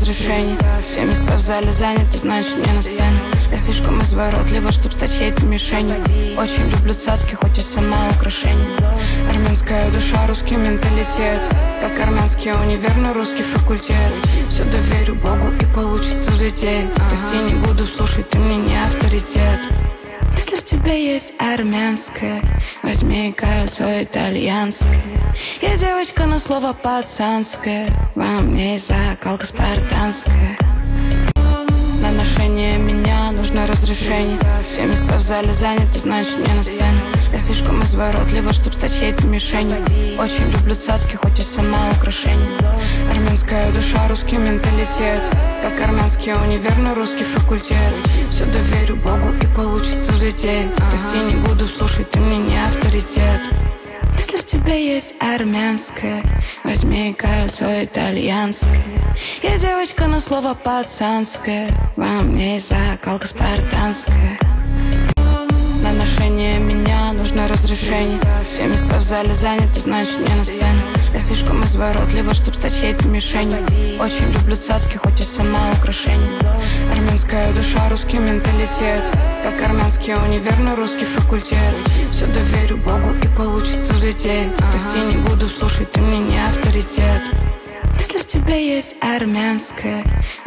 разрешение. Все места в зале заняты, значит мне на сцену. Я слишком изворотлива, чтоб стать хейтом мишенью. Очень люблю цацки, хоть и сама украшение. Армянская душа, русский менталитет. Как армянский универ, но русский факультет. Все доверю Богу и получится взлететь. Прости, не буду слушать, ты мне не авторитет. Если в тебе есть армянское, возьми кольцо итальянское. Я девочка, но слово пацанское. Во мне есть закалка спартанская. На ношение меня нужно разрешение. Все места в зале заняты, значит мне на сцену. Я слишком изворотлива, чтоб стать хейтом мишенью. Очень люблю цацки, хоть и сама украшение. Армянская душа, русский менталитет. Как армянский универ, но русский факультет. Все доверю Богу и получится взлететь. Прости, не буду слушать, ты мне не авторитет. Если в тебе есть армянское, возьми кольцо итальянское. Я девочка, но слово пацанское. Во мне есть закалка спартанская. На ношение меня нужно разрешение. Все места в зале заняты, значит мне на сцену. Я слишком изворотлива, чтоб стать хейтом мишенью. Очень люблю цацки, хоть и сама украшение. Армянская душа, русский менталитет. Как армянский универ, но русский факультет. Все доверю Богу и получится взлететь. Прости, не буду слушать, ты мне не авторитет. Если в тебе есть армянское,